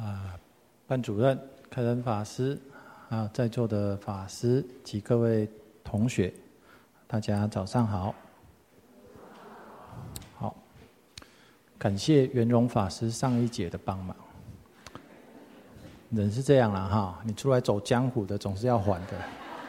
班主任、开恩法师，在座的法师及各位同学，大家早上好。好，感谢圆融法师上一节的帮忙。人是这样啦哈，你出来走江湖的总是要还的。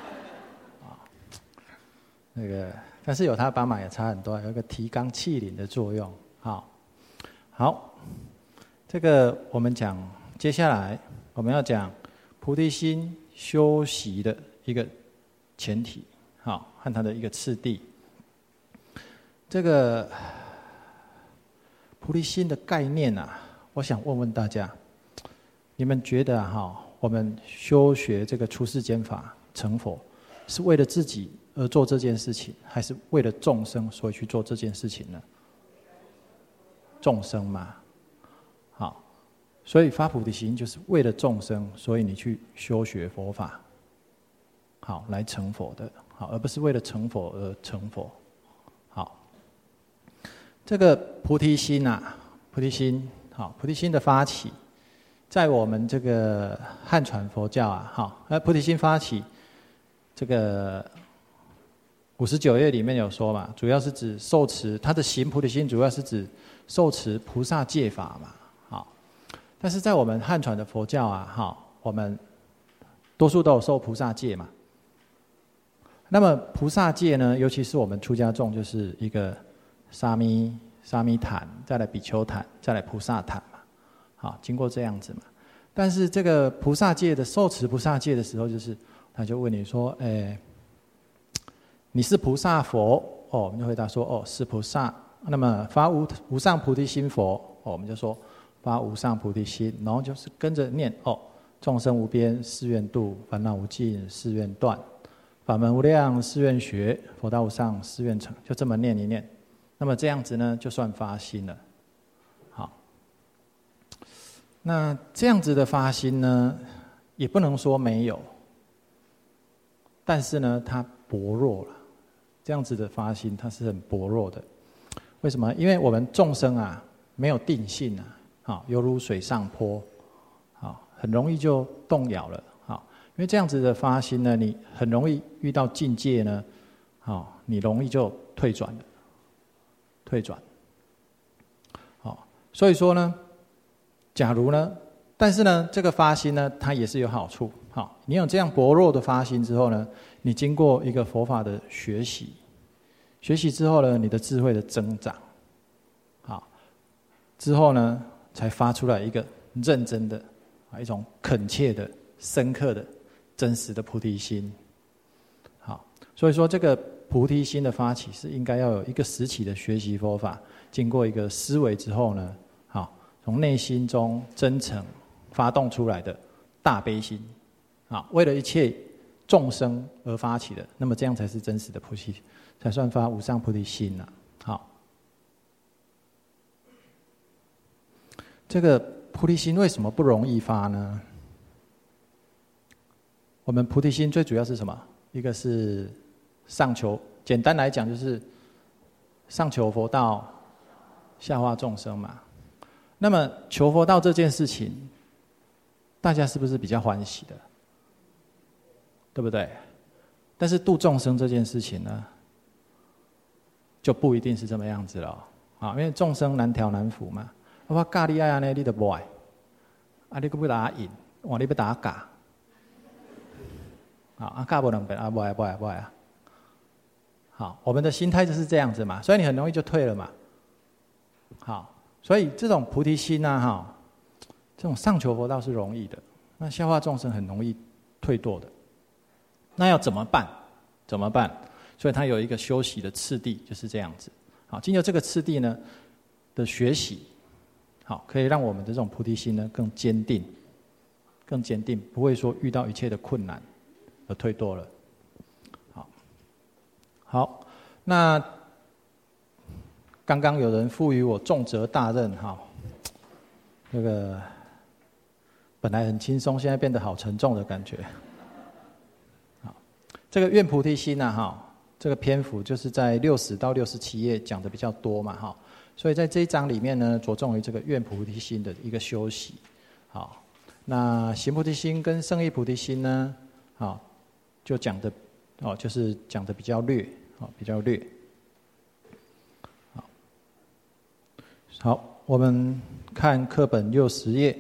那个，但是有他的帮忙也差很多，有一个提纲挈领的作用。好，这个我们讲，接下来我们要讲菩提心修习的一个前提，和它的一个次第。这个菩提心的概念啊，我想问问大家，你们觉得我们修学这个出世间法成佛，是为了自己而做这件事情，还是为了众生所以去做这件事情呢？众生嘛，好，所以发菩提心就是为了众生，所以你去修学佛法，好，来成佛的，好，而不是为了成佛而成佛。好，这个菩提心啊，菩提心，好，菩提心的发起，在我们这个汉传佛教啊，好，菩提心发起，这个59页里面有说嘛，主要是指受持他的行菩提心，主要是指受持菩萨戒法嘛，好。但是在我们汉传的佛教啊，我们多数都有受菩萨戒嘛。那么菩萨戒呢，尤其是我们出家众，就是一个沙弥坛，再来比丘坛，再来菩萨坛嘛，好，经过这样子嘛。但是这个菩萨戒的受持菩萨戒的时候，就是他就问你说，你是菩萨佛？我们就回答说，是菩萨。那么发无上菩提心佛，我们就说发无上菩提心，然后就是跟着念，众生无边誓愿度，烦恼无尽誓愿断，法门无量誓愿学，佛道无上誓愿成，就这么念一念。那么这样子呢，就算发心了。好，那这样子的发心呢，也不能说没有，但是呢，它薄弱了。这样子的发心，它是很薄弱的。为什么？因为我们众生啊，没有定性啊，犹如水上坡，很容易就动摇了。因为这样子的发心呢，你很容易遇到境界呢，你容易就退转了，退转。所以说呢，假如呢，但是呢，这个发心呢，它也是有好处。你有这样薄弱的发心之后呢，你经过一个佛法的学习之后呢，你的智慧的增长，之后呢，才发出来一个认真的一种恳切的、深刻的、真实的菩提心。好，所以说这个菩提心的发起是应该要有一个时期的学习佛法，经过一个思维之后呢，从内心中真诚发动出来的大悲心，为了一切众生而发起的，那么这样才是真实的菩提，才算发无上菩提心啊。好，这个菩提心为什么不容易发呢？我们菩提心最主要是什么？一个是上求，简单来讲就是上求佛道，下化众生嘛。那么求佛道这件事情，大家是不是比较欢喜的？对不对？但是度众生这件事情呢，就不一定是这么样子了因为众生难调难服嘛。我教你爱呢，你就不爱，你可不打赢，你不打假，教不能不爱好，我们的心态就是这样子嘛，所以你很容易就退了嘛。好，所以这种菩提心啊，这种上求佛道是容易的，那下化众生很容易退堕的。那要怎么办？所以它有一个修习的次第，就是这样子。好，经由这个次第呢的学习，好，可以让我们的这种菩提心呢更坚定，不会说遇到一切的困难而退堕了。好，那刚刚有人赋予我重责大任，这个本来很轻松，现在变得好沉重的感觉。这个愿菩提心这个篇幅就是在60到67页讲的比较多嘛，所以在这一章里面呢，着重于这个愿菩提心的一个修习。 好，那行菩提心跟胜义菩提心呢，好，就讲的就是讲的比较略，比较略。好，我们看课本60页，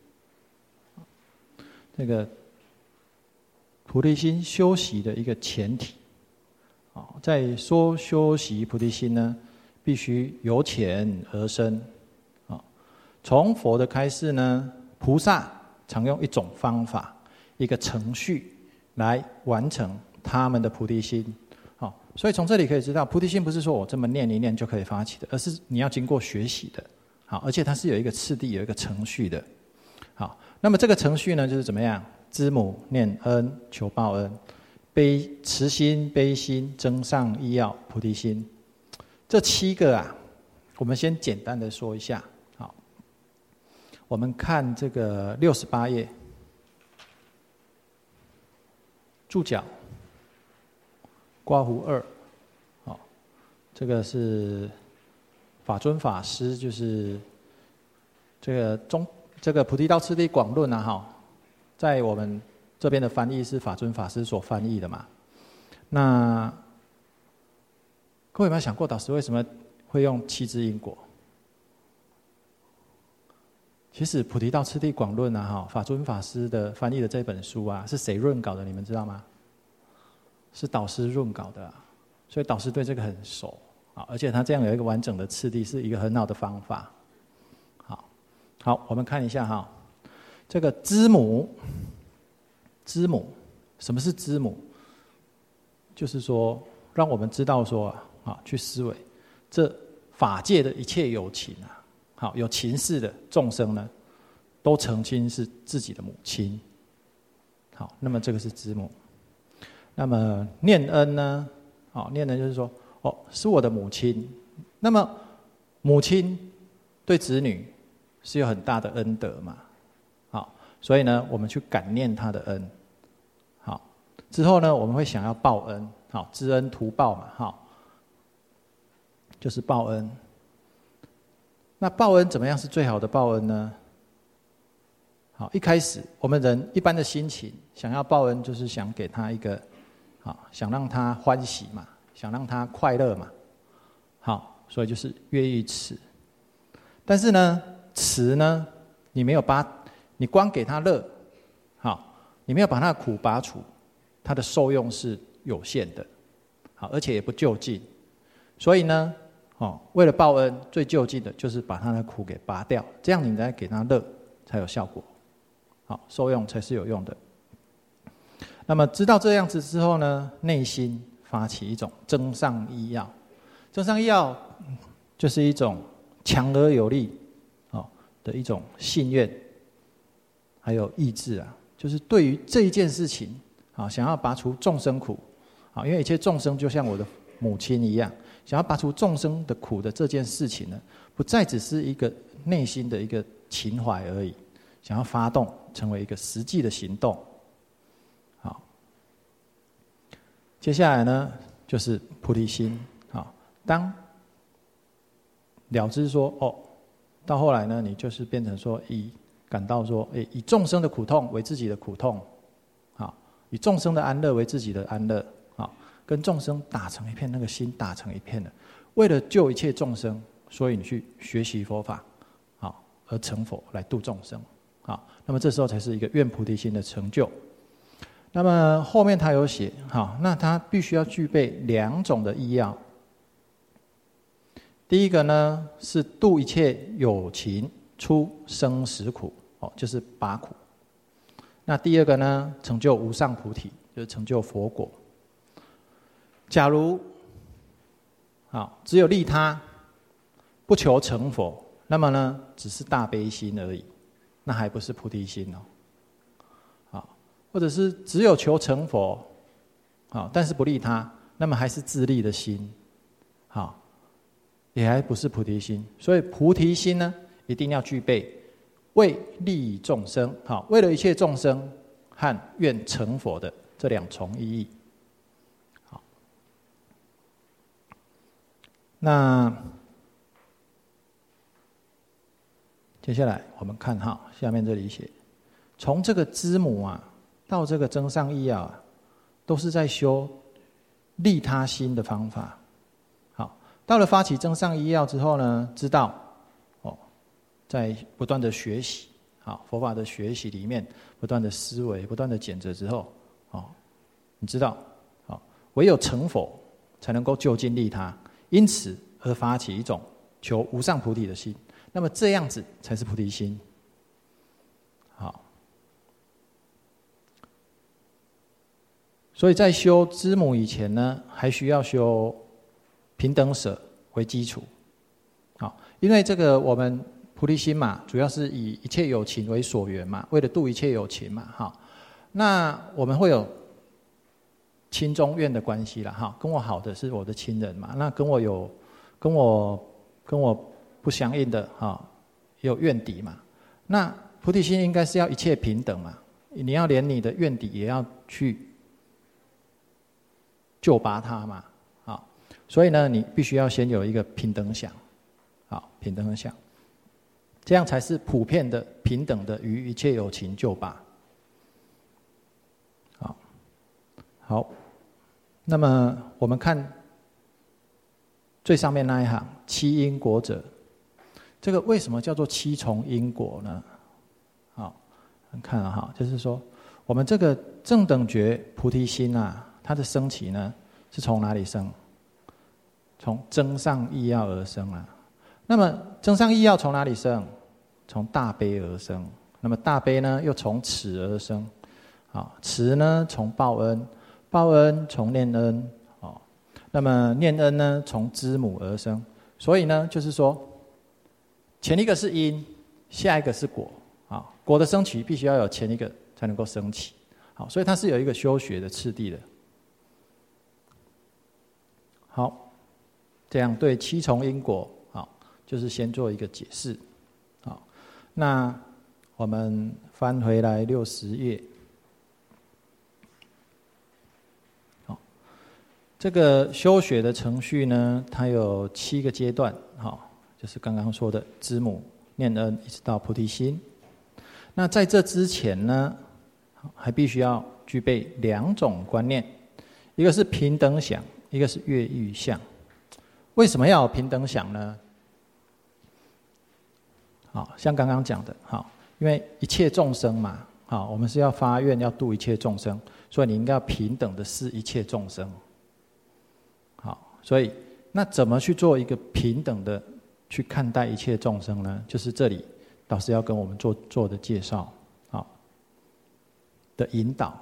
这个菩提心修习的一个前提。在说修习菩提心呢，必须由浅而深。从佛的开示呢，菩萨常用一种方法、一个程序来完成他们的菩提心。所以从这里可以知道，菩提心不是说我这么念一念就可以发起的，而是你要经过学习的。而且它是有一个次第、有一个程序的。好，那么这个程序呢，就是怎么样？知母、念恩、求报恩、慈心、悲心、增上意要、菩提心，这7个我们先简单的说一下。好，我们看这个68页注脚括弧2，这个是法尊法师，就是这个菩提道次第广论在我们这边的翻译是法尊法师所翻译的嘛。那各位有没有想过，导师为什么会用7支因果？其实菩提道次第广论法尊法师的翻译的这本书是谁润稿的？你们知道吗？是导师润稿的所以导师对这个很熟而且他这样有一个完整的次第，是一个很好的方法。好，我们看一下这个知母，什么是知母？就是说让我们知道说去思维这法界的一切有情有情事的众生呢，都曾经是自己的母亲。好，那么这个是知母。那么念恩呢？念恩就是说是我的母亲。那么母亲对子女是有很大的恩德嘛。所以呢，我们去感念他的恩。好，之后呢，我们会想要报恩。知恩图报嘛。就是报恩。那报恩怎么样是最好的报恩呢？好，一开始我们人一般的心情想要报恩，就是想给他一个想让他欢喜嘛，想让他快乐嘛。好，所以就是乐意慈。但是呢，慈呢，你光给他乐，你没有把他的苦拔除，他的受用是有限的，而且也不就近。所以呢，为了报恩，最就近的就是把他的苦给拔掉，这样你再给他乐才有效果，受用才是有用的。那么知道这样子之后呢，内心发起一种增上意要。增上意要就是一种强而有力的一种信愿，还有意志就是对于这一件事情想要拔除众生苦因为一切众生就像我的母亲一样，想要拔除众生的苦的这件事情呢，不再只是一个内心的一个情怀而已，想要发动成为一个实际的行动。好，接下来呢就是菩提心。当了知说到后来呢，你就是变成说感到说以众生的苦痛为自己的苦痛，以众生的安乐为自己的安乐，跟众生打成一片，那个心打成一片的，为了救一切众生，所以你去学习佛法而成佛来度众生。那么这时候才是一个愿菩提心的成就。那么后面他有写那他必须要具备2种的意要。第一个呢是度一切有情出生死苦，就是拔苦。那第二个呢，成就无上菩提，就是成就佛果。假如只有利他，不求成佛，那么呢只是大悲心而已，那还不是菩提心或者是只有求成佛但是不利他，那么还是自利的心也还不是菩提心。所以菩提心呢，一定要具备为利众生为了一切众生和愿成佛的这2重意义。那接接下来我们看哈，下面这里写，从这个知母啊到这个增上益要啊，都是在修利他心的方法。好，到了发起增上益要之后呢，知道在不断的学习，好，佛法的学习里面，不断的思维，不断的检测之后，你知道，唯有成佛才能够就近利他，因此而发起一种求无上菩提的心。那么这样子才是菩提心。好，所以在修知母以前呢，还需要修平等舍为基础。好，因为这个我们菩提心嘛，主要是以一切有情为所缘嘛，为了度一切有情嘛。好，那我们会有亲中怨的关系啦。哈，跟我好的是我的亲人嘛，那跟我不相应的也有怨敌嘛。那菩提心应该是要一切平等嘛，你要连你的怨敌也要去救拔他嘛。好，所以呢，你必须要先有一个平等想，好，平等想，这样才是普遍的平等的于一切有情救拔。好，那么我们看最上面那一行七因果者，这个为什么叫做七重因果呢？好，看了哈，就是说我们这个正等觉菩提心啊，它的升起呢是从哪里生？从增上益要而生啊。那么增上益要从哪里生？从大悲而生。那么大悲呢又从慈而生。慈呢从报恩，报恩从念恩。那么念恩呢从知母而生。所以呢就是说，前一个是因，下一个是果。果的升起必须要有前一个才能够升起。好，所以它是有一个修学的次第的。好，这样对七重因果，就是先做一个解释。好，那我们翻回来60页。好，这个修学的程序呢，它有7个阶段。好，就是刚刚说的知母、念恩，一直到菩提心。那在这之前呢，还必须要具备2种观念，一个是平等想，一个是越欲相。为什么要有平等想呢？好，像刚刚讲的，好，因为一切众生嘛，好，我们是要发愿要度一切众生，所以你应该要平等的视一切众生。好，所以那怎么去做一个平等的去看待一切众生呢？就是这里老师要跟我们做的介绍，好，的引导。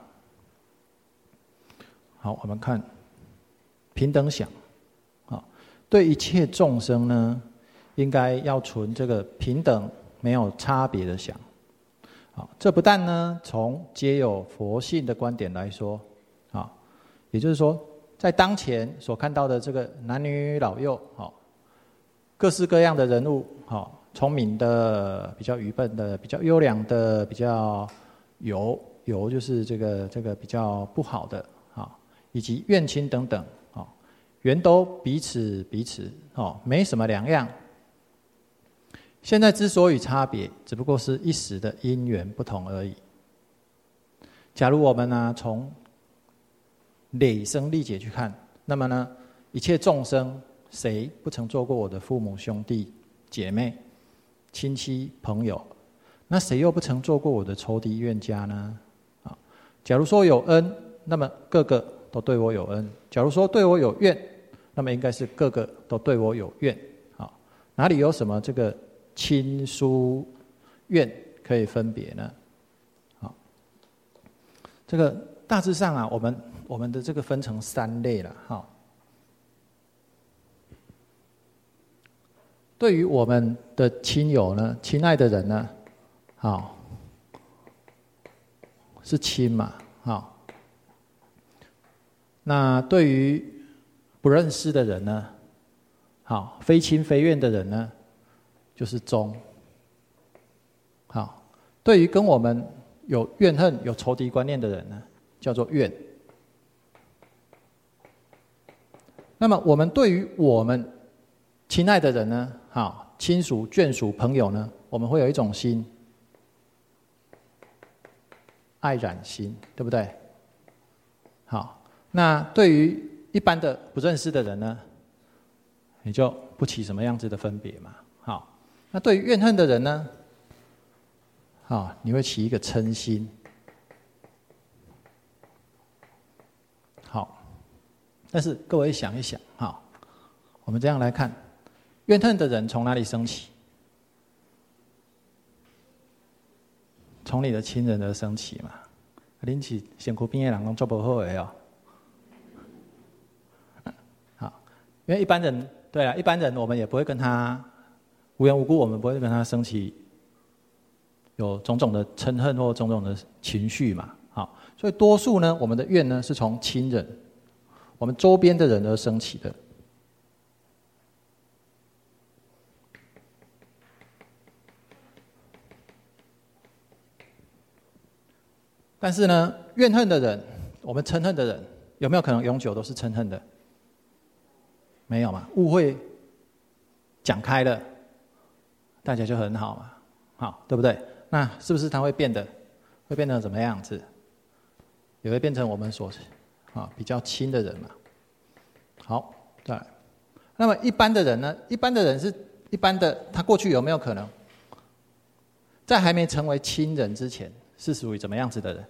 好，我们看平等想，对一切众生呢，应该要存这个平等没有差别的想。好，这不但呢从皆有佛性的观点来说，也就是说在当前所看到的这个男女老幼，各式各样的人物，聪明的、比较愚笨的、比较优良的、比较有就是这个比较不好的，以及怨亲等等，原都彼此没什么两样。现在之所以差别，只不过是一时的因缘不同而已。假如我们呢从累生历劫去看，那么呢一切众生谁不曾做过我的父母兄弟姐妹亲戚朋友？那谁又不曾做过我的仇敌怨家呢？假如说有恩，那么个个都对我有恩；假如说对我有怨，那么应该是个个都对我有怨。哪里有什么这个亲疏怨可以分别呢？这个大致上啊，我们的这个分成3类了。对于我们的亲友呢，亲爱的人呢，是亲嘛，那对于不认识的人呢，非亲非怨的人呢，就是忠。对于跟我们有怨恨、有仇敌观念的人呢，叫做怨。那么我们对于我们亲爱的人呢，亲属、眷属、朋友呢， 我们会有一种心，爱染心，对不对？好，那对于一般的不认识的人呢，你就不起什么样子的分别嘛。好，那对于怨恨的人呢，你会起一个嗔心。好，但是各位想一想，我们这样来看，怨恨的人从哪里升起？从你的亲人而升起嘛。恁是身躯边的人拢做不好的哦。好，因为一般人，对啊，一般人我们也不会跟他无缘无故，我们不会跟他升起有种种的嗔恨或种种的情绪嘛。好，所以多数呢，我们的怨呢是从亲人、我们周边的人而升起的。但是呢，怨恨的人，我们嗔恨的人，有没有可能永久都是嗔恨的？没有嘛，误会讲开了，大家就很好嘛，好，对不对？那是不是它会变得怎么样子？也会变成我们所比较亲的人嘛。好，再来。那么一般的人呢？一般的人是一般的，他过去有没有可能在还没成为亲人之前？是属于怎么样子的人？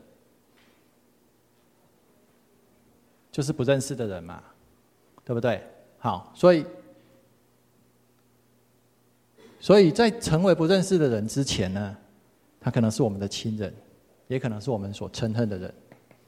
就是不认识的人嘛，对不对？好，所以在成为不认识的人之前呢，他可能是我们的亲人，也可能是我们所嗔恨的人。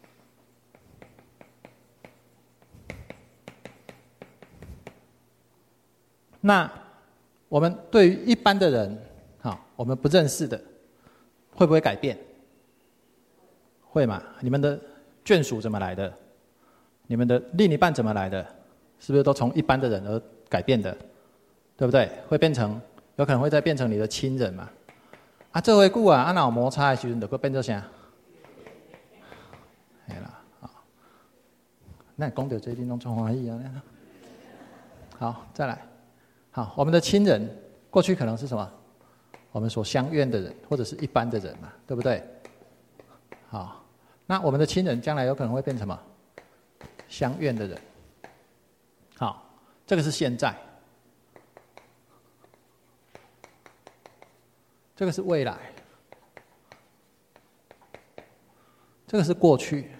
那我们对于一般的人，我们不认识的，会不会改变？会嘛？你们的眷属怎么来的？你们的另一半怎么来的？是不是都从一般的人而改变的？对不对？会变成，有可能会再变成你的亲人嘛？这回久啊，哪有摩擦的时候，就会变做啥？系啦，那讲到这里拢充欢喜啊！好，再来，好，我们的亲人过去可能是什么？我们所相怨的人，或者是一般的人嘛，对不对？好，那我们的亲人将来有可能会变成什么？相怨的人。好，这个是现在，这个是未来，这个是过去。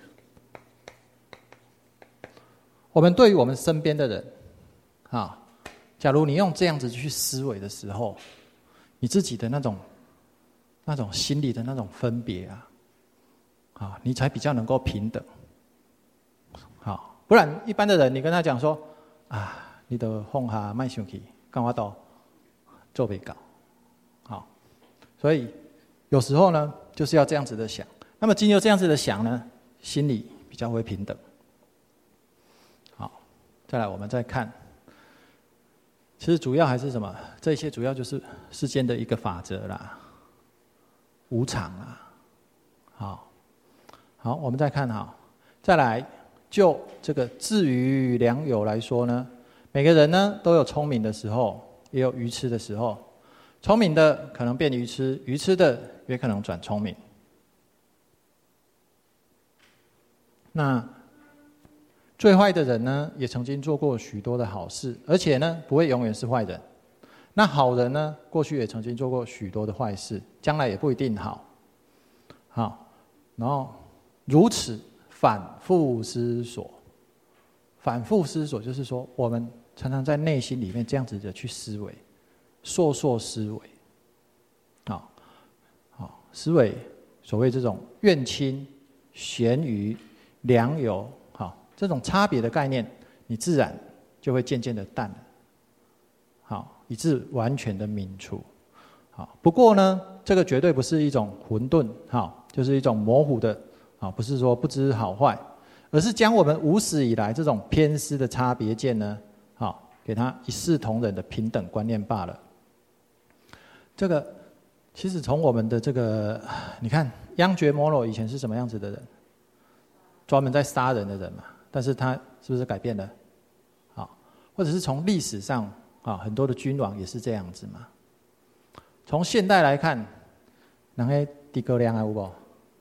我们对于我们身边的人，假如你用这样子去思维的时候，你自己的那种心理的那种分别你才比较能够平等。好，不然一般的人，你跟他讲说你的放下卖生气，跟我都做不到。好，所以有时候呢，就是要这样子的想。那么经由这样子的想呢，心里比较会平等。好，再来我们再看，其实主要还是什么？这些主要就是世间的一个法则啦，无常啦。好，我们再看再来就这个智愚良友来说呢，每个人呢都有聪明的时候，也有愚痴的时候。聪明的可能变愚痴，愚痴的也可能转聪明。那最坏的人呢，也曾经做过许多的好事，而且呢，不会永远是坏人。那好人呢，过去也曾经做过许多的坏事，将来也不一定好。好，然后如此反复思索，反复思索就是说，我们常常在内心里面这样子的去思维，烁烁思维。思维所谓这种怨亲、贤愚、良友，这种差别的概念，你自然就会渐渐的淡了，以致完全的泯除。不过呢，这个绝对不是一种混沌，就是一种模糊的，不是说不知好坏，而是将我们无始以来这种偏私的差别见呢，给它一视同仁的平等观念罢了。这个其实从我们的这个，你看央觉摩罗以前是什么样子的人？专门在杀人的人嘛。但是他是不是改变了？或者是从历史上很多的君王也是这样子嘛。 从现代来看，人迄诸葛亮有无？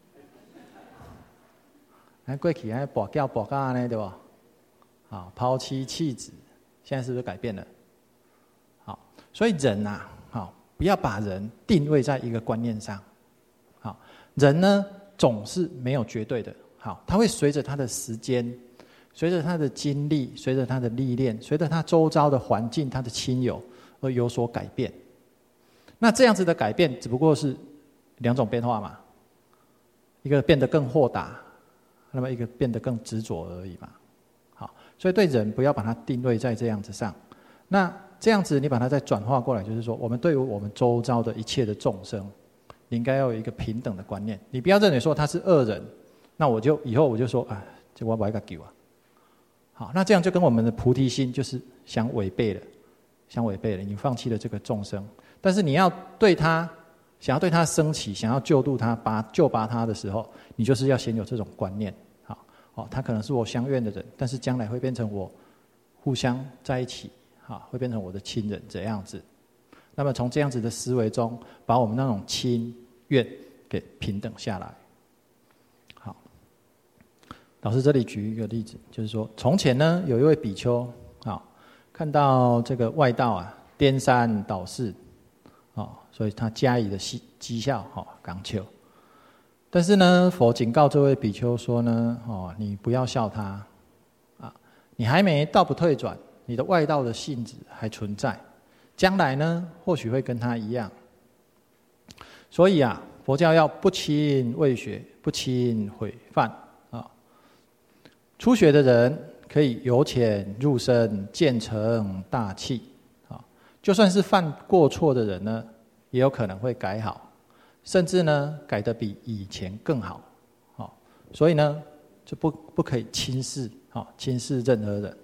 过去还跋筊跋到安尼对不？好，抛妻弃子，现在是不是改变了？好，所以人呐，好，不要把人定位在一个观念上。好，人呢总是没有绝对的。好，他会随着他的时间，随着他的经历，随着他的历练，随着他周遭的环境、他的亲友而有所改变。那这样子的改变，只不过是两种变化嘛，一个变得更豁达。那么一个变得更执着而已嘛，好，所以对人不要把它定位在这样子上。那这样子你把它再转化过来，就是说，我们对于我们周遭的一切的众生，你应该要有一个平等的观念。你不要认为说他是恶人，那我就以后我就说啊，这我不爱救啊。好，那这样就跟我们的菩提心就是相违背了，相违背了。你放弃了这个众生，但是你要对他。想要对他升起，想要救度他、救拔他的时候，你就是要先有这种观念。好，哦，他可能是我相怨的人，但是将来会变成我互相在一起，好，会变成我的亲人这样子。那么从这样子的思维中，把我们那种亲怨给平等下来。好，老师这里举一个例子，就是说，从前呢有一位比丘，好，看到这个外道啊颠三倒四。所以他加以的讥笑，讲笑。但是呢，佛警告这位比丘说呢，你不要笑他，你还没道不退转，你的外道的性质还存在，将来呢，或许会跟他一样。所以啊，佛教要不轻畏学，不轻毁犯啊。初学的人可以由浅入深，渐成大器。就算是犯过错的人呢，也有可能会改好，甚至呢改得比以前更好。所以呢，就不可以轻视，轻视任何人。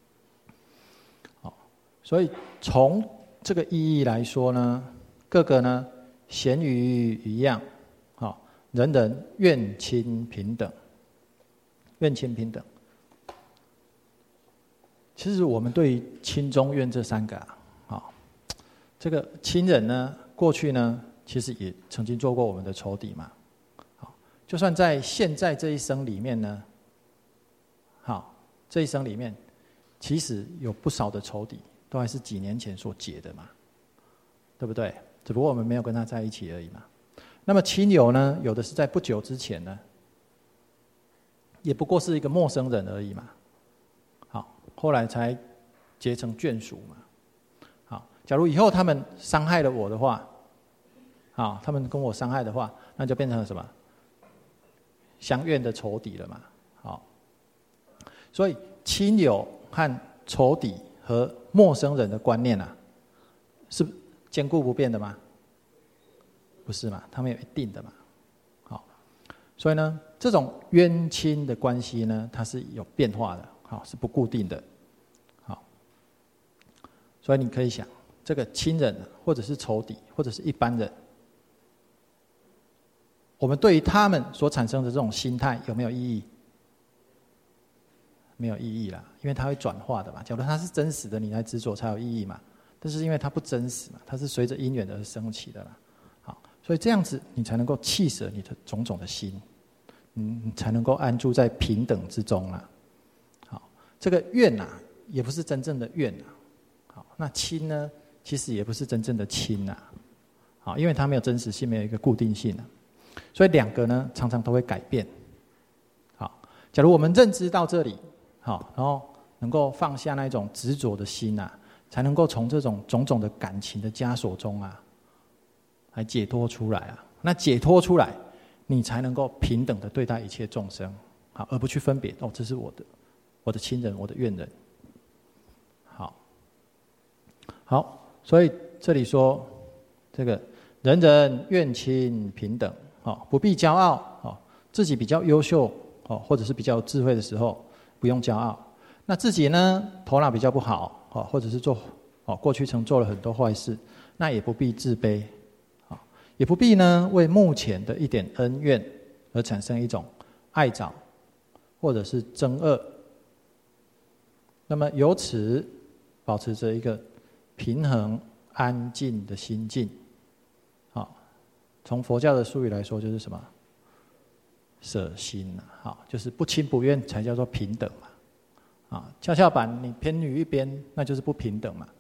所以从这个意义来说呢，各个呢咸鱼一样，人人愿亲平等，愿亲平等。其实我们对于亲中怨这三个这个亲人呢，过去呢，其实也曾经做过我们的仇敌嘛。好，就算在现在这一生里面呢，好，这一生里面，其实有不少的仇敌，都还是几年前所结的嘛，对不对？只不过我们没有跟他在一起而已嘛。那么亲友呢，有的是在不久之前呢，也不过是一个陌生人而已嘛。好，后来才结成眷属嘛。假如以后他们伤害了我的话，他们跟我伤害的话，那就变成了什么？相怨的仇敌了嘛。好，所以亲友和仇敌和陌生人的观念啊，是坚固不变的吗？不是嘛，他们有一定的嘛。好，所以呢，这种冤亲的关系呢，它是有变化的，是不固定的。好，所以你可以想。这个亲人，或者是仇敌，或者是一般人，我们对于他们所产生的这种心态有没有意义？没有意义啦，因为它会转化的嘛。假如它是真实的，你来执着才有意义嘛。但是因为它不真实嘛，它是随着因缘而升起的啦。好，所以这样子你才能够弃舍你的种种的心，你才能够安住在平等之中啦。好，这个怨啊，也不是真正的怨啊。好，那亲呢？其实也不是真正的亲呐，好，因为它没有真实性，没有一个固定性啊，所以两个呢常常都会改变。好，假如我们认知到这里，好，然后能够放下那种执着的心啊，才能够从这种种种的感情的枷锁中啊，来解脱出来啊。那解脱出来，你才能够平等的对待一切众生，好，而不去分别这是我的亲人，我的怨人。好。所以这里说，这个人人愿亲平等，不必骄傲，自己比较优秀，或者是比较有智慧的时候，不用骄傲。那自己呢，头脑比较不好，或者是过去曾做了很多坏事，那也不必自卑，也不必呢为目前的一点恩怨而产生一种爱找，或者是憎恶。那么由此保持着一个平衡安静的心境， 从佛教的术语来说，就是什么？舍心啊，就是不亲不怨才叫做平等嘛。跷跷板你偏于一边，那就是不平等嘛。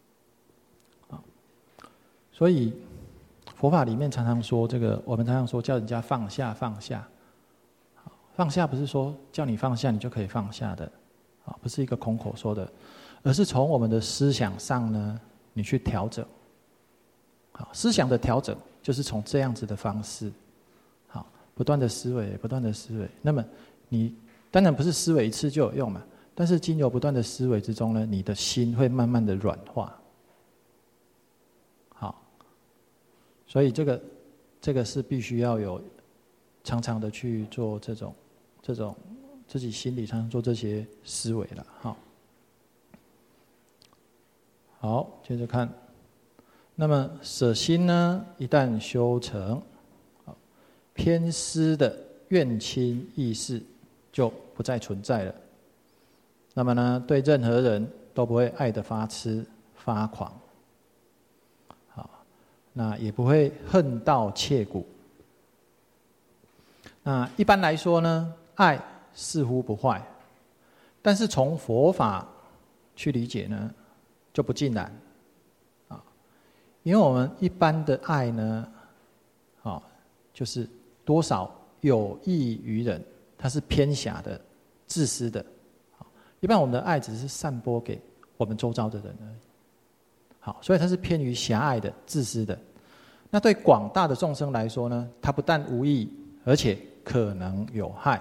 所以佛法里面常常说这个，我们常常说叫人家放下放下。放下不是说叫你放下你就可以放下的，不是一个空口说的，而是从我们的思想上呢，你去调整。思想的调整就是从这样子的方式，不断的思维，不断的思维。那么你当然不是思维一次就有用嘛，但是经由不断的思维之中呢，你的心会慢慢的软化。好，所以这个是必须要有常常的去做这种自己心里常常做这些思维了。好，接着看。那么舍心呢，一旦修成，偏私的怨亲意识就不再存在了。那么呢，对任何人都不会爱得发痴发狂，那也不会恨到切骨。那一般来说呢，爱似乎不坏，但是从佛法去理解呢，就不尽然。因为我们一般的爱呢，就是多少有益于人，它是偏狭的、自私的。一般我们的爱只是散播给我们周遭的人而已。所以它是偏于狭隘的、自私的。那对广大的众生来说呢，它不但无益，而且可能有害。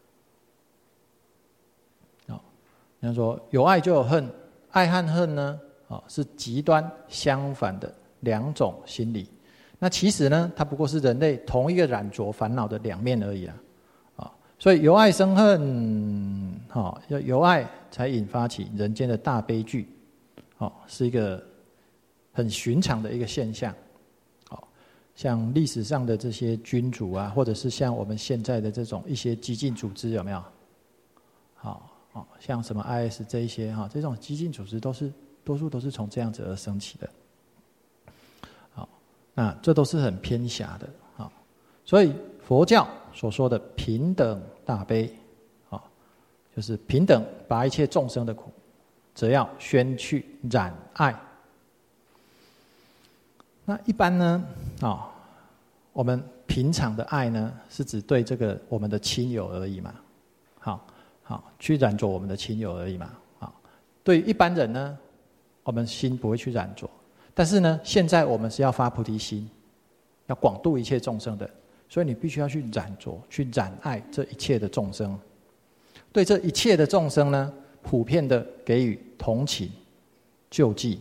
人家说有爱就有恨，爱和恨呢，是极端相反的两种心理。那其实呢，它不过是人类同一个染着烦恼的两面而已啦。所以由爱生恨，要由爱才引发起人间的大悲剧，是一个很寻常的一个现象。像历史上的这些君主啊，或者是像我们现在的这种一些激进组织，有没有？像什么 IS 这一些这种激进组织多数都是从这样子而生起的。那这都是很偏狭的。所以佛教所说的平等大悲，就是平等拔一切众生的苦，则要宣去染爱。那一般呢，我们平常的爱呢，是指对这个我们的亲友而已嘛。去染着我们的亲友而已嘛。对于一般人呢，我们心不会去染着。但是呢，现在我们是要发菩提心，要广度一切众生的，所以你必须要去染着、去染爱这一切的众生。对这一切的众生呢，普遍的给予同情、救济。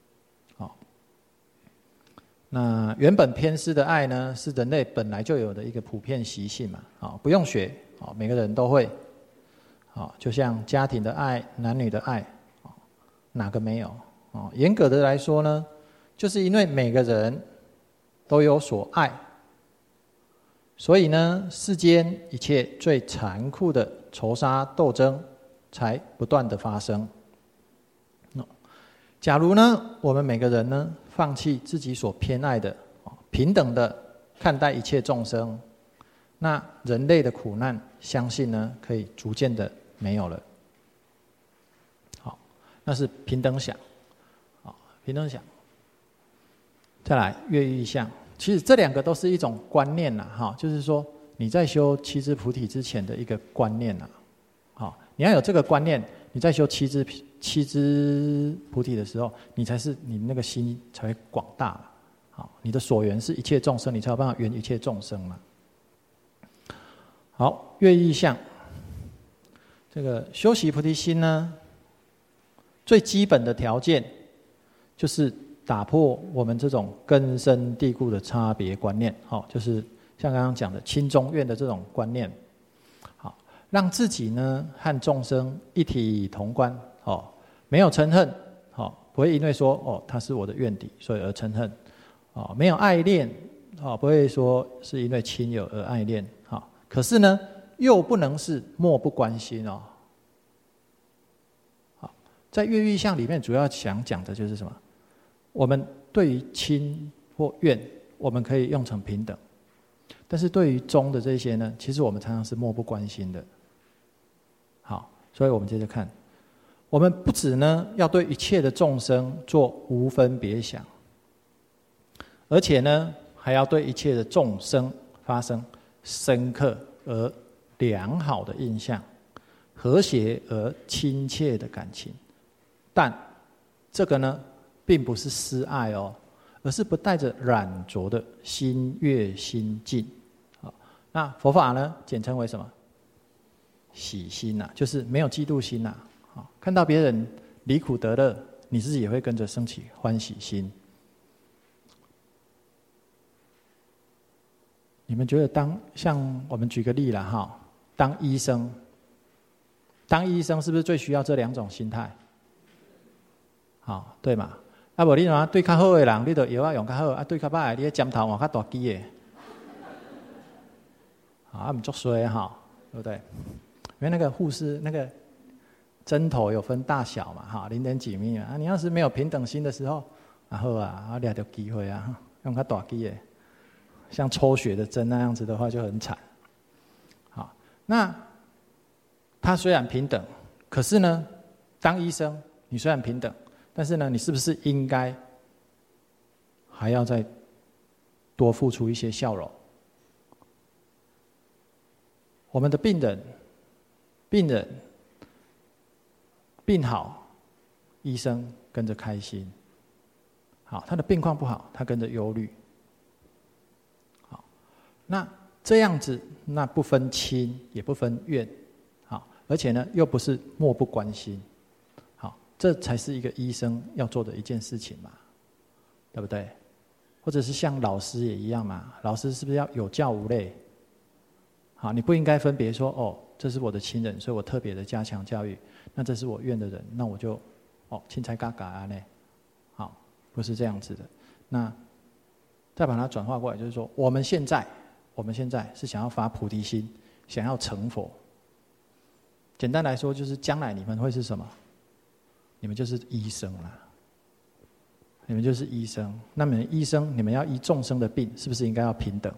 那原本偏私的爱呢，是人类本来就有的一个普遍习性嘛。不用学，每个人都会。就像家庭的爱、男女的爱，哪个没有？严格的来说呢，就是因为每个人都有所爱，所以呢，世间一切最残酷的仇杀斗争才不断的发生。假如呢，我们每个人呢，放弃自己所偏爱的，平等的看待一切众生，那人类的苦难，相信呢，可以逐渐的没有了。那是平等想。平等想。再来越狱相，其实这两个都是一种观念啦，就是说你在修七支菩提之前的一个观念啦。你要有这个观念，你在修七支菩提的时候，你那个心才会广大。你的所缘是一切众生，你才有办法圆一切众生嘛。好，越狱相，这个修习菩提心呢，最基本的条件就是打破我们这种根深蒂固的差别观念，就是像刚刚讲的亲中怨的这种观念，让自己呢和众生一体同观，没有嗔恨，不会因为说他是我的怨敌，所以而嗔恨，没有爱恋，不会说是因为亲友而爱恋，可是呢又不能是漠不关心哦。在越狱相里面，主要想讲的就是什么？我们对于亲或怨， 我们可以用成平等，但是对于中的这些呢，其实我们常常是漠不关心的。好，所以我们接着看，我们不止呢要对一切的众生做无分别想，而且呢还要对一切的众生发生深刻而良好的印象，和谐而亲切的感情。但这个呢并不是私爱哦，而是不带着染着的心悦心净。那佛法呢简称为什么？喜心呐，就是没有嫉妒心呐。看到别人离苦得乐，你自己也会跟着升起欢喜心。你们觉得像我们举个例啦哈，当医生是不是最需要这两种心态？好，对嘛？啊无你若对较好的人，你就药啊用较好；啊对较歹的，你的针头换较大支的。啊，唔作衰哈，对不对？因为那个护士那个针头有分大小嘛，哈，0.几米啊。你要是没有平等心的时候，然后啊抓到机会啊，用较大支的，像抽血的针那样子的话就很惨。好，那他虽然平等，可是呢，当医生你虽然平等，但是呢，你是不是应该还要再多付出一些笑容？我们的病人病好，医生跟着开心。好，他的病况不好，他跟着忧虑。好，那这样子，那不分亲也不分怨，好，而且呢又不是漠不关心。好，这才是一个医生要做的一件事情嘛，对不对？或者是像老师也一样嘛，老师是不是要有教无类？好，你不应该分别说哦，这是我的亲人，所以我特别的加强教育。那这是我怨的人，那我就钦差嘎嘎啊呢。好，不是这样子的。那再把它转化过来，就是说，我们现在是想要发菩提心，想要成佛。简单来说，就是将来你们会是什么？你们就是医生啦。你们就是医生。那么医生，你们要医众生的病，是不是应该要平等？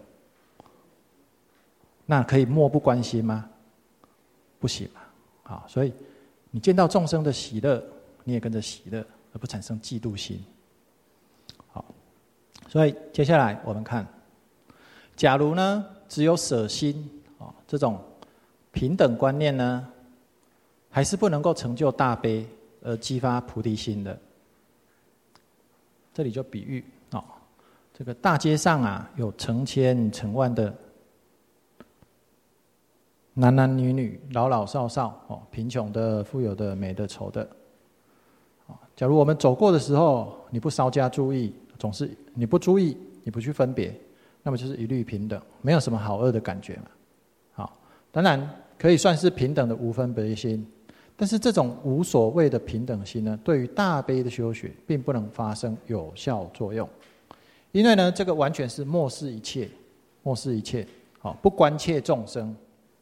那可以漠不关心吗？不行嘛。好，所以你见到众生的喜乐，你也跟着喜乐，而不产生嫉妒心。好，所以接下来我们看，假如呢只有舍心这种平等观念呢，还是不能够成就大悲而激发菩提心的。这里就比喻这个大街上啊，有成千成万的男男女女、老老少少，贫穷的、富有的、美的、丑的。假如我们走过的时候，你不稍加注意，总是你不注意，你不去分别，那么就是一律平等，没有什么好恶的感觉嘛。好，当然可以算是平等的无分别心，但是这种无所谓的平等心呢，对于大悲的修学，并不能发生有效作用，因为呢，这个完全是漠视一切，不关切众生。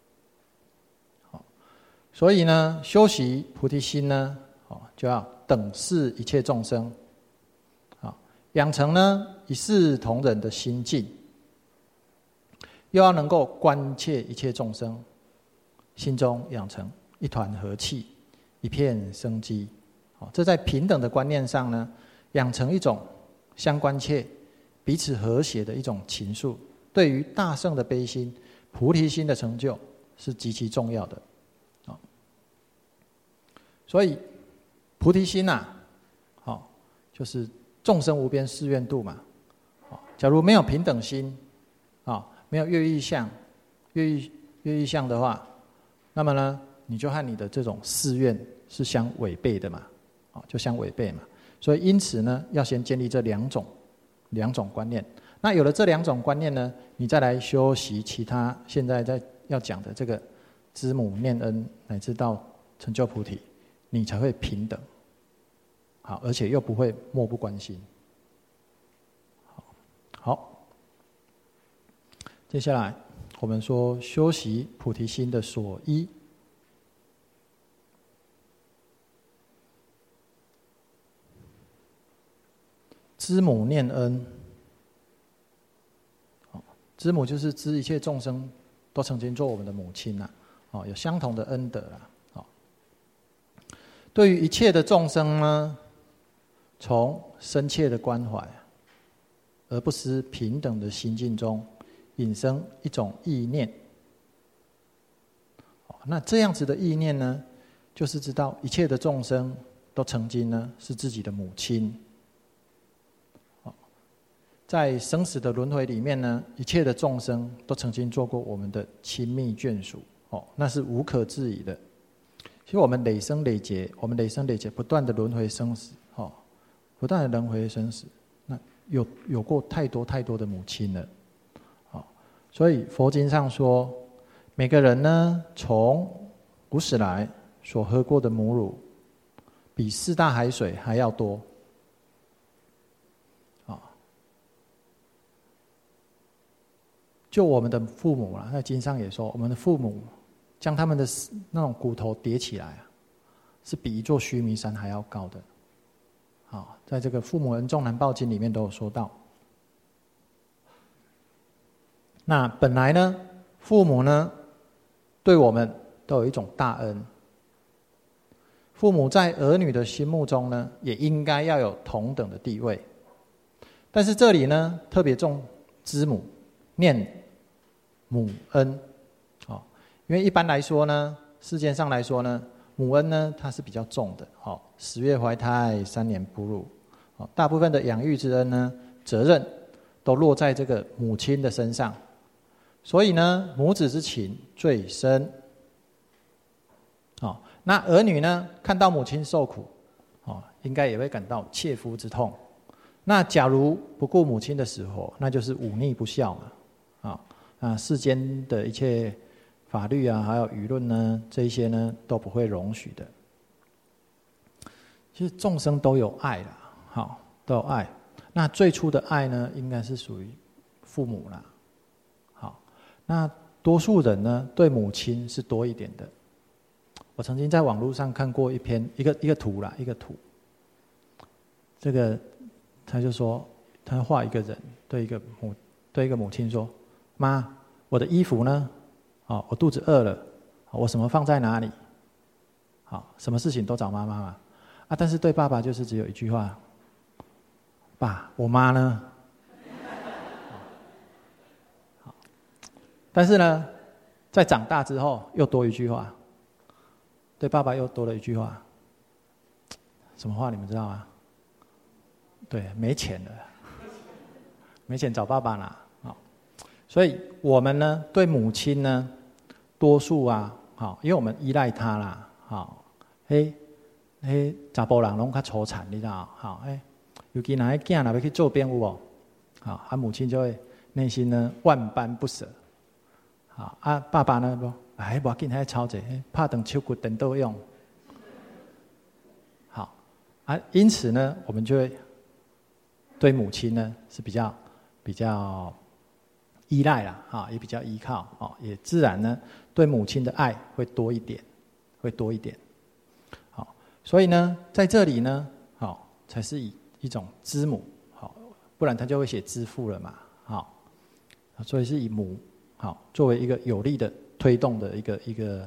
所以呢，修习菩提心呢，就要等视一切众生，养成呢一视同仁的心境，又要能够关切一切众生，心中养成一团和气，一片生机。这在平等的观念上呢，养成一种相关切、彼此和谐的一种情愫，对于大圣的悲心、菩提心的成就是极其重要的。所以菩提心就是众生无边誓愿度嘛。假如没有平等心，没有乐意相的话，那么呢，你就和你的这种誓愿是相违背的嘛，就相违背嘛。所以因此呢，要先建立这两种观念。那有了这两种观念呢，你再来修习其他现在要讲的这个知母念恩，乃至到成就菩提，你才会平等。好，而且又不会漠不关心。好，接下来我们说修习菩提心的所依。知母念恩， 知母就是知一切众生都曾经做我们的母亲呐，有相同的恩德啦。对于一切的众生呢，从深切的关怀，而不失平等的心境中，引生一种意念。那这样子的意念呢，就是知道一切的众生都曾经呢是自己的母亲。在生死的轮回里面呢，一切的众生都曾经做过我们的亲密眷属，那是无可置疑的。其实我们累生累劫，不断的轮回生死，不断的轮回生死，那有过太多太多的母亲了，所以佛经上说，每个人呢，从古始来所喝过的母乳，比4大海水还要多。就我们的父母啦，在经上也说，我们的父母将他们的那种骨头叠起来，是比一座须弥山还要高的。在这个《父母恩重难报经》里面都有说到。那本来呢，父母呢，对我们都有一种大恩。父母在儿女的心目中呢，也应该要有同等的地位。但是这里呢，特别重知母，念母恩，因为一般来说呢，世间上来说呢，母恩呢它是比较重的，10月怀胎，3年哺乳，大部分的养育之恩呢，责任都落在这个母亲的身上，所以呢，母子之情最深。那儿女呢，看到母亲受苦，应该也会感到切肤之痛。那假如不顾母亲的死活，那就是忤逆不孝嘛。世间的一切法律啊，还有舆论呢，这一些呢都不会容许的。其实众生都有爱啦，都有爱。那最初的爱呢，应该是属于父母啦。那多数人呢，对母亲是多一点的。我曾经在网络上看过一个图啦，这个他就说，他画一个人对一个母亲说：“妈，我的衣服呢？我肚子饿了，我什么放在哪里？什么事情都找妈妈嘛。但是对爸爸就是只有一句话：爸，我妈呢？但是呢，在长大之后又多一句话，对爸爸又多了一句话，什么话你们知道吗？对，没钱了，没钱找爸爸拿。所以我们呢，对母亲呢，多数因为我们依赖她啦，查甫人拢较粗残，你知道尤其那些囝若要去做兵有无？母亲就会内心呢万般不舍。爸爸呢不，不要紧，还吵者，怕等手骨等都用。因此呢，我们就会对母亲呢是比较依赖啦，也比较依靠，也自然呢对母亲的爱会多一点。所以呢，在这里呢，才是以一种知母，不然他就会写知父了嘛，所以是以母，作为一个有力的推动的一个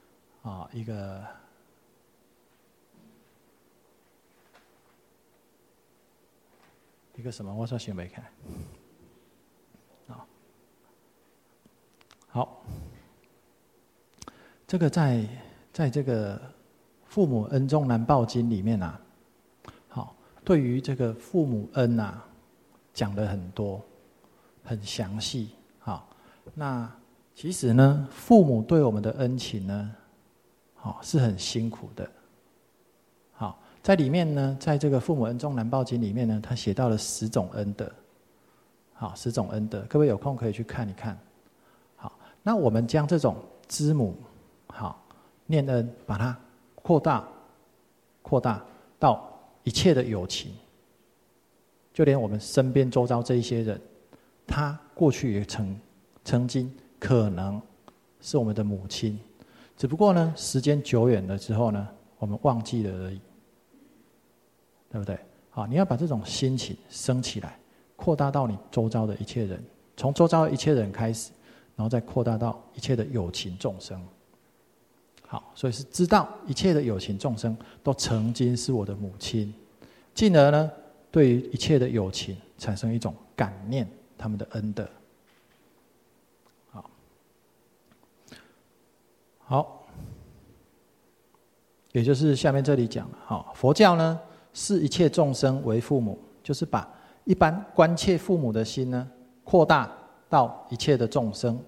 什么？我说想不开。好，这个在这个《父母恩重难报经》里面对于这个父母恩讲了很多，很详细。那其实呢，父母对我们的恩情呢，是很辛苦的。在里面呢，在这个《父母恩重难报经》里面呢，他写到了10种恩德。10种恩德，各位有空可以去看一看。那我们将这种知母，念恩，把它扩大到一切的友情，就连我们身边周遭这一些人，他过去也曾经可能是我们的母亲，只不过呢，时间久远了之后呢，我们忘记了而已，对不对？你要把这种心情升起来，扩大到你周遭的一切人， 从周遭一切人开始，然后再扩大到一切的有情众生。好，所以是知道一切的有情众生都曾经是我的母亲，进而呢，对于一切的有情产生一种感念他们的恩德。好，也就是下面这里讲了，好，佛教呢视一切众生为父母，就是把一般关切父母的心呢，扩大到一切的众生。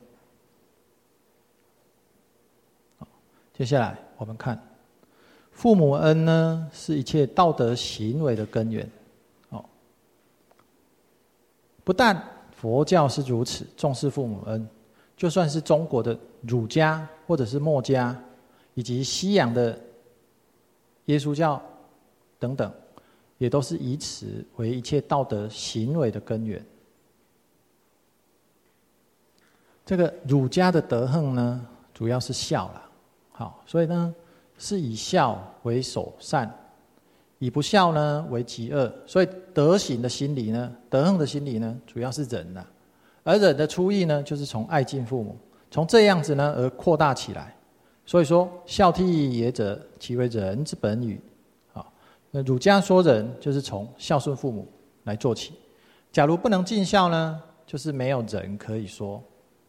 接下来我们看，父母恩呢是一切道德行为的根源。不但佛教是如此重视父母恩，就算是中国的儒家或者是墨家，以及西洋的耶稣教等等，也都是以此为一切道德行为的根源。这个儒家的德行呢，主要是孝啦，好，所以呢是以孝为首善，以不孝呢为极恶。所以德行的心理呢，德行的心理呢，主要是忍啦，而忍的出意呢，就是从爱敬父母，从这样子呢而扩大起来。所以说，孝悌也者，其为仁之本与。那儒家说仁，就是从孝顺父母来做起。假如不能尽孝呢，就是没有仁可以说。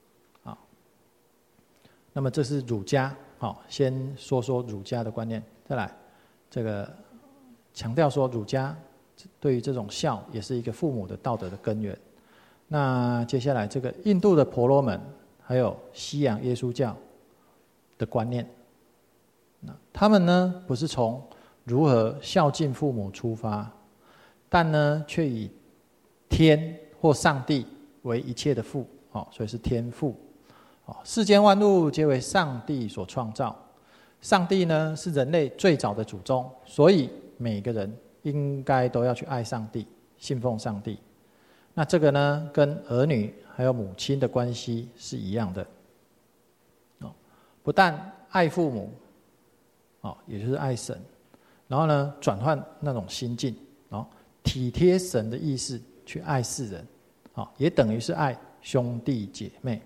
那么这是儒家，先说说儒家的观念。再来，这个强调说，儒家对于这种孝，也是一个父母的道德的根源。那接下来，这个印度的婆罗门，还有西洋耶稣教的观念，那他们呢，不是从如何孝敬父母出发，但呢，却以天或上帝为一切的父，所以是天父。世间万物皆为上帝所创造，上帝呢是人类最早的祖宗，所以每个人应该都要去爱上帝，信奉上帝。那这个呢，跟儿女还有母亲的关系是一样的。不但爱父母，也就是爱神，然后呢，转换那种心境，体贴神的意思去爱世人，也等于是爱兄弟姐妹。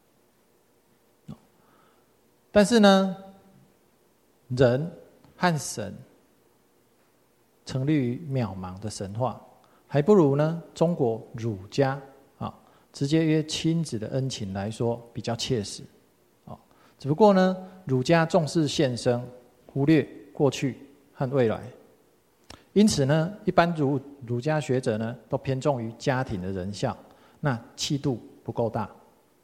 但是呢，人和神成立于渺茫的神话，还不如呢中国儒家直接约亲子的恩情来说比较切实。只不过呢，儒家重视现生，忽略过去和未来，因此呢，一般儒家学者呢都偏重于家庭的仁孝，那气度不够大。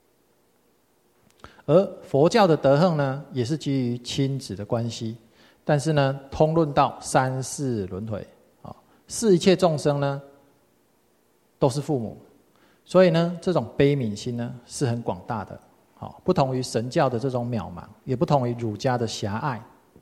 而佛教的德行呢，也是基于亲子的关系，但是呢，通论到三世轮回，视一切众生呢，都是父母，所以呢，这种悲悯心呢，是很广大的，不同于神教的这种渺茫，也不同于儒家的狭隘。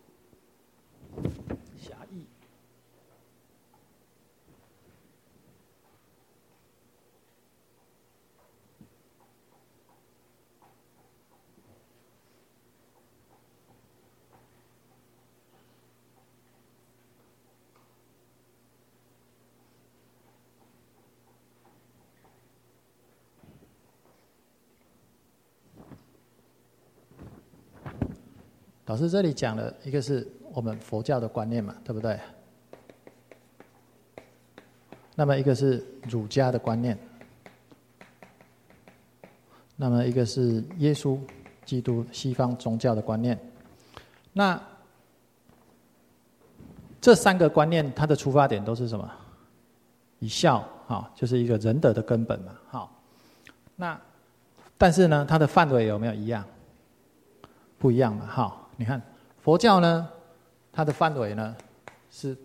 老师这里讲的一个是我们佛教的观念嘛，对不对？那么一个是儒家的观念，那么一个是耶稣基督西方宗教的观念。那这三个观念它的出发点都是什么？以孝，就是一个仁德的根本嘛。好，那但是呢，它的范围有没有一样？不一样嘛。好。你看佛教呢，它的范围呢是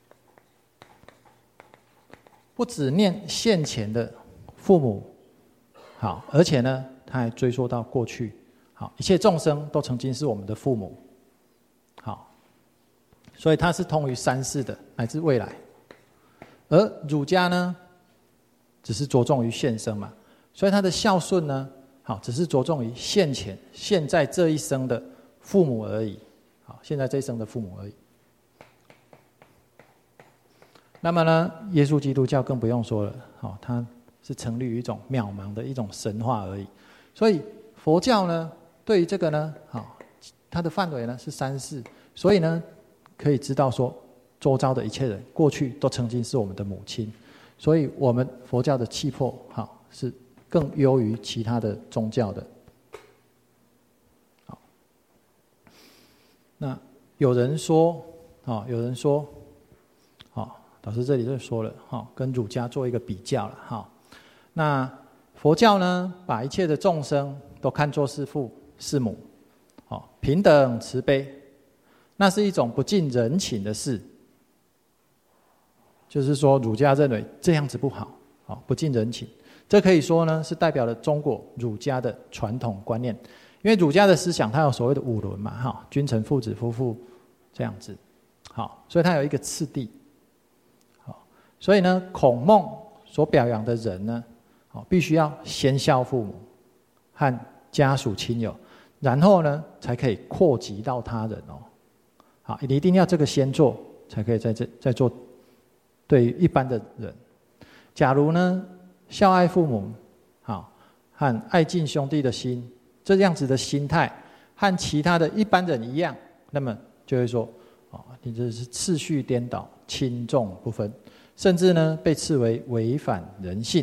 不只念现前的父母，好，而且呢，它还追溯到过去，好，一切众生都曾经是我们的父母，好，所以它是通于三世的乃至未来。而儒家呢，只是着重于现生嘛，所以它的孝顺呢，好，只是着重于现前现在这一生的父母而已，好，现在这一生的父母而已。那么呢，耶稣基督教更不用说了，他是成立于一种渺茫的一种神话而已。所以佛教呢，对于这个呢，它的范围呢是三世，所以呢，可以知道说，周遭的一切人过去都曾经是我们的母亲，所以我们佛教的气魄是更优于其他的宗教的。好，那有人说，老师这里就说了，跟儒家做一个比较了，那佛教呢，把一切的众生都看作是父是母，平等慈悲，那是一种不近人情的事。就是说，儒家认为这样子不好，不近人情。这可以说呢，是代表了中国儒家的传统观念。因为儒家的思想，它有所谓的五伦嘛，君臣父子夫妇这样子，所以它有一个次第。所以呢，孔孟所表扬的人呢，必须要先孝父母和家属亲友，然后呢，才可以扩及到他人哦。你一定要这个先做，才可以再做对于一般的人。假如呢，孝爱父母，和爱敬兄弟的心，这样子的心态和其他的一般人一样，那么就会说，你这是次序颠倒，轻重不分，甚至呢被视为违反人性。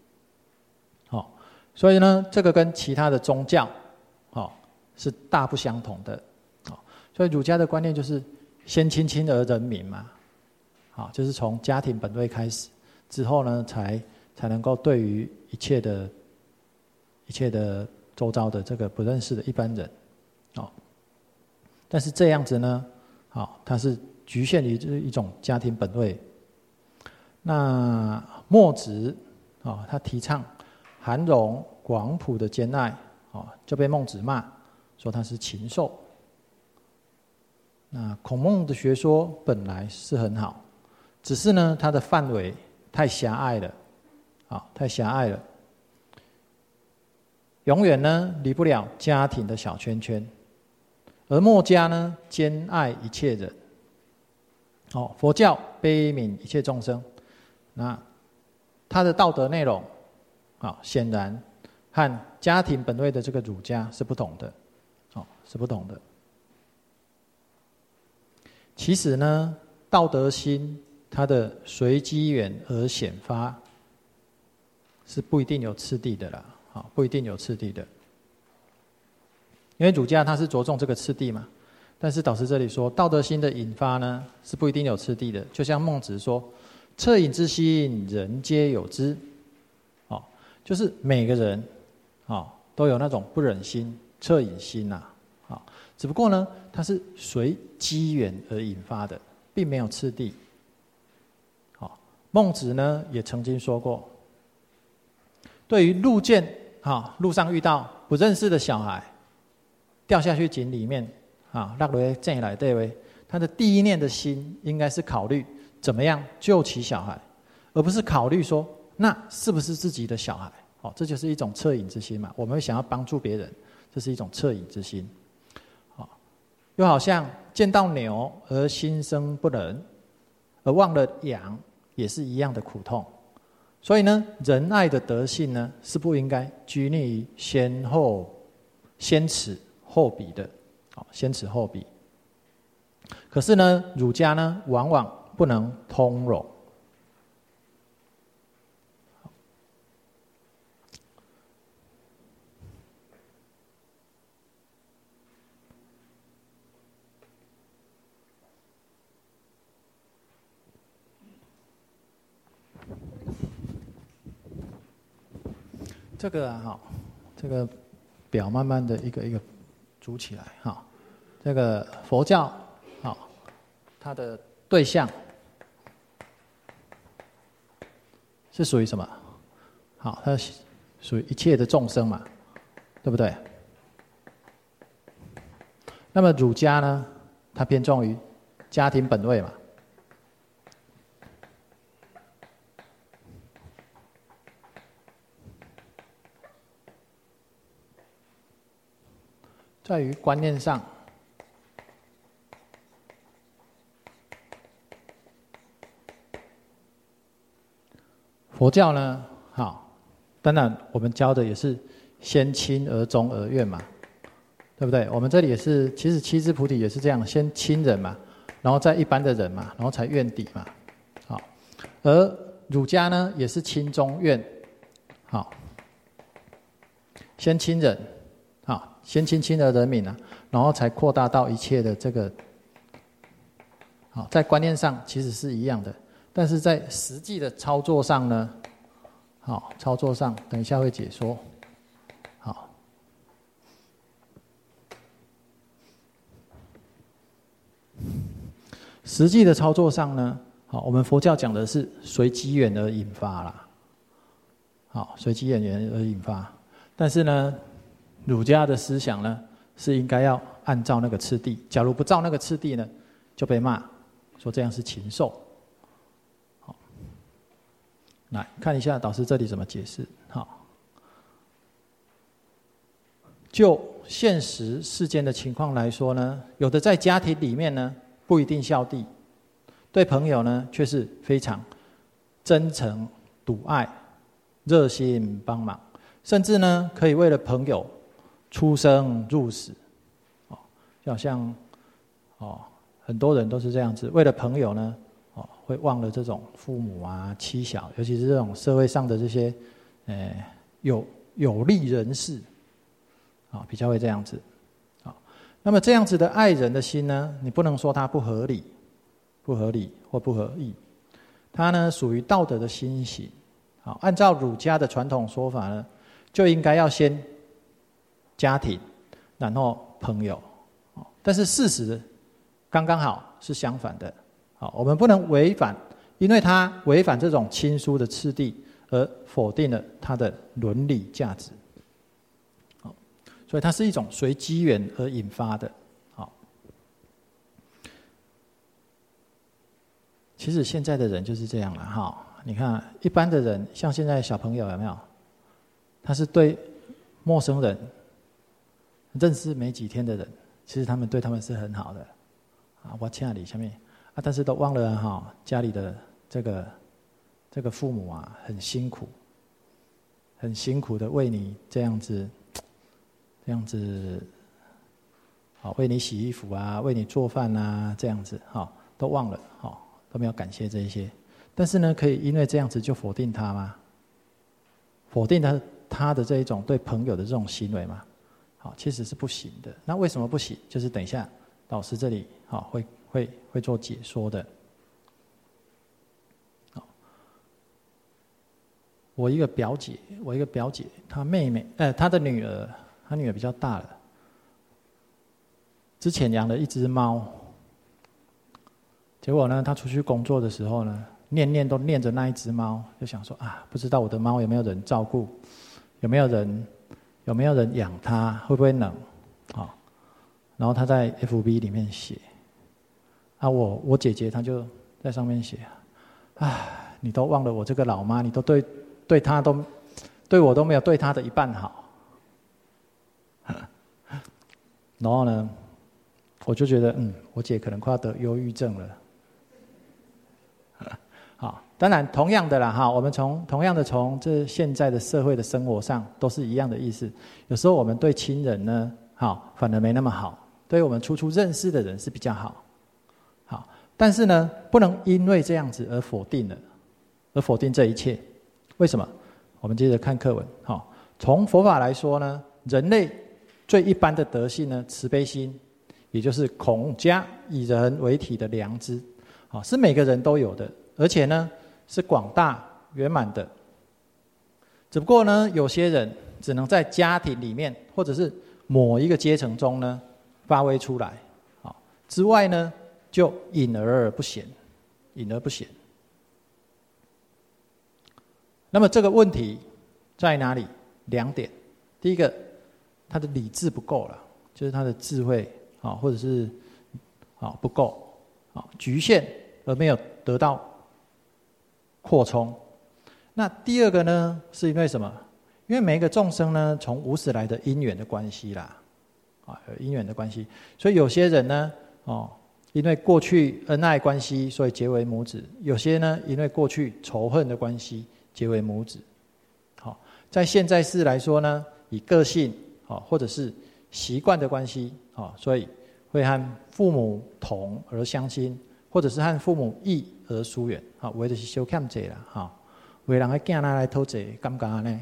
所以呢，这个跟其他的宗教，是大不相同的。所以儒家的观念就是先亲亲而人民嘛，就是从家庭本位开始，之后呢才能够对于一切的周遭的这个不认识的一般人，但是这样子呢，它是局限于一种家庭本位。那墨子他提倡含容广朴的兼爱，就被孟子骂说他是禽兽。那孔孟的学说本来是很好，只是呢它的范围太狭隘了，太狭隘了，永远呢离不了家庭的小圈圈。而墨家呢兼爱一切人，佛教悲悯一切众生。那他的道德内容，显然和家庭本位的这个儒家是不同的，是不同的。其实呢，道德心它的随机缘而显发，是不一定有次第的啦，不一定有次第的。因为儒家它是着重这个次第嘛，但是导师这里说，道德心的引发呢，是不一定有次第的。就像孟子说，恻隐之心，人皆有之，就是每个人都有那种不忍心、恻隐心呐，只不过呢，它是随机缘而引发的，并没有次第。孟子呢也曾经说过，对于路上遇到不认识的小孩，掉下去井里面，落落井来对位，他的第一念的心应该是考虑怎么样救起小孩，而不是考虑说那是不是自己的小孩。这就是一种恻隐之心嘛。我们会想要帮助别人，这是一种恻隐之心。又好像见到牛而心生不忍，而忘了羊，也是一样的苦痛。所以呢，仁爱的德性呢，是不应该拘泥于先此后彼的，先此后彼。可是呢，儒家呢，往往不能通融。这个这个表慢慢的一个一个组起来这个佛教它的对象是属于什么？它属于一切的众生嘛，对不对？那么儒家呢，它偏重于家庭本位嘛。在于观念上，佛教呢， 当然我们教的也是先亲而忠而怨嘛，对不对？我们这里也是，其实七支菩提也是这样，先亲人嘛，然后再一般的人嘛，然后才怨敌嘛。好，而儒家呢也是亲忠怨，好，先亲人，好，先亲而人民啊，然后才扩大到一切的这个，好，在观念上其实是一样的，但是在实际的操作上呢，好，操作上等一下会解说。好，实际的操作上呢，好，我们佛教讲的是随机缘而引发啦，好，随机缘而引发。但是呢，儒家的思想呢，是应该要按照那个次第。假如不照那个次第呢，就被骂，说这样是禽兽。好，来看一下导师这里怎么解释。好，就现实世间的情况来说呢，有的在家庭里面呢不一定孝弟，对朋友呢却是非常真诚笃爱、热心帮忙，甚至呢可以为了朋友出生入死。就好像很多人都是这样子，为了朋友呢会忘了这种父母啊、妻小，尤其是这种社会上的这些有利人士比较会这样子。那么这样子的爱人的心呢，你不能说它不合理或不合意，它呢属于道德的心行。按照儒家的传统说法呢，就应该要先家庭，然后朋友。但是事实刚刚好是相反的。我们不能违反，因为它违反这种亲疏的次第，而否定了它的伦理价值。所以它是一种随机缘而引发的。其实现在的人就是这样了哈。你看一般的人，像现在小朋友有没有？他是对陌生人认识没几天的人，其实他们对他们是很好的我请你下面但是都忘了家里的这个父母很辛苦的为你这样子为你洗衣服为你做饭这样子都忘了都没有感谢这一些。但是呢，可以因为这样子就否定他吗？否定他的这一种对朋友的这种行为吗？其实是不行的。那为什么不行？就是等一下老师这里会做解说的。我一个表姐，她妹妹，她的女儿比较大了，之前养了一只猫，结果呢，她出去工作的时候呢，都念着那一只猫，就想说不知道我的猫有没有人照顾，有没有人养它，会不会冷然后她在 FB 里面写我姐姐她就在上面写你都忘了我这个老妈，你都对她都对我都没有对她的一半好。然后呢，我就觉得我姐可能快要得忧郁症了。当然同样的啦我们同样的从这现在的社会的生活上都是一样的意思。有时候我们对亲人呢反而没那么好，对我们初认识的人是比较好。但是呢，不能因为这样子而否定这一切。为什么？我们接着看课文。从佛法来说呢，人类最一般的德性呢，慈悲心，也就是孔家以人为体的良知，是每个人都有的，而且呢是广大圆满的。只不过呢，有些人只能在家庭里面或者是某一个阶层中呢发挥出来，之外呢就隐而不显。那么这个问题在哪里？两点。第一个，他的理智不够了，就是他的智慧或者是不够局限而没有得到扩充。那第二个呢，是因为什么？因为每一个众生呢，从无始来的因缘的关系啦，有因缘的关系，所以有些人呢因为过去恩爱关系，所以结为母子；有些呢，因为过去仇恨的关系，结为母子。 在现在世来说呢，以个性或者是习惯的关系所以会和父母同而相亲，或者是和父母异而疏远有的就是小欠债啦有的人的囝仔来讨债，感觉呢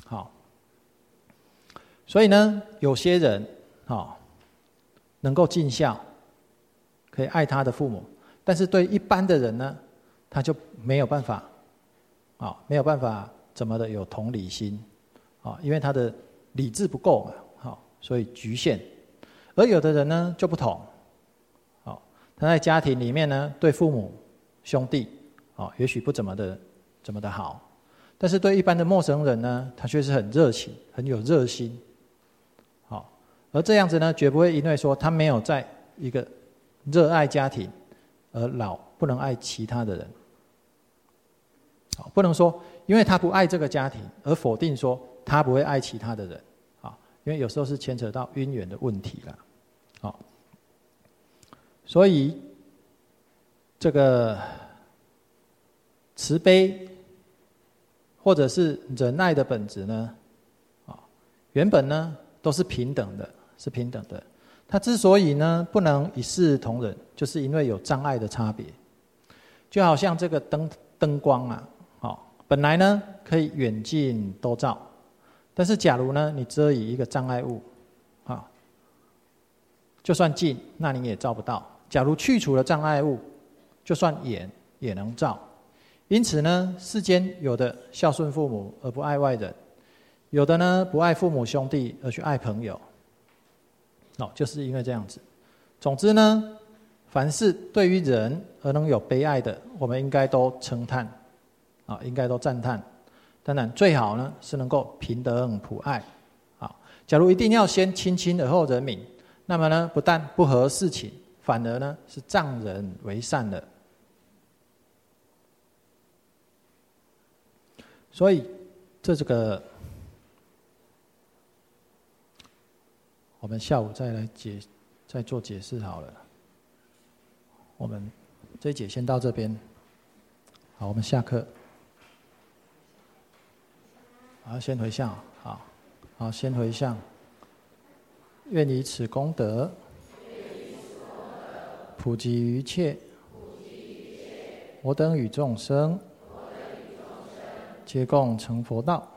所以呢，有些人能够尽孝，可以爱他的父母，但是对一般的人呢，他就没有办法没有办法怎么的有同理心因为他的理智不够嘛所以局限。而有的人呢就不同他在家庭里面呢，对父母兄弟也许不怎么的好，但是对一般的陌生人呢，他却是很热情，很有热心而这样子呢，绝不会因为说他没有在一个热爱家庭而不能爱其他的人不能说因为他不爱这个家庭而否定说他不会爱其他的人因为有时候是牵扯到因缘的问题啦所以这个慈悲或者是忍耐的本质呢原本呢都是平等的，是平等的。它之所以呢不能一视同仁，就是因为有障碍的差别。就好像这个灯光本来呢可以远近都照，但是假如呢你遮以一个障碍物就算近那你也照不到。假如去除了障碍物，就算远也能照。因此呢，世间有的孝顺父母而不爱外人，有的呢不爱父母兄弟而去爱朋友就是因为这样子。总之呢，凡是对于人而能有悲爱的，我们应该都称叹应该都赞叹。当然最好呢是能够平等普爱假如一定要先亲亲而后人民，那么呢不但不合事情，反而呢是障人为善了。所以这个我们下午再做解释好了。我们这一节先到这边，好，我们下课。好，先回向，好，先回向。愿以此功德，普及于切，我等与众生，皆共成佛道。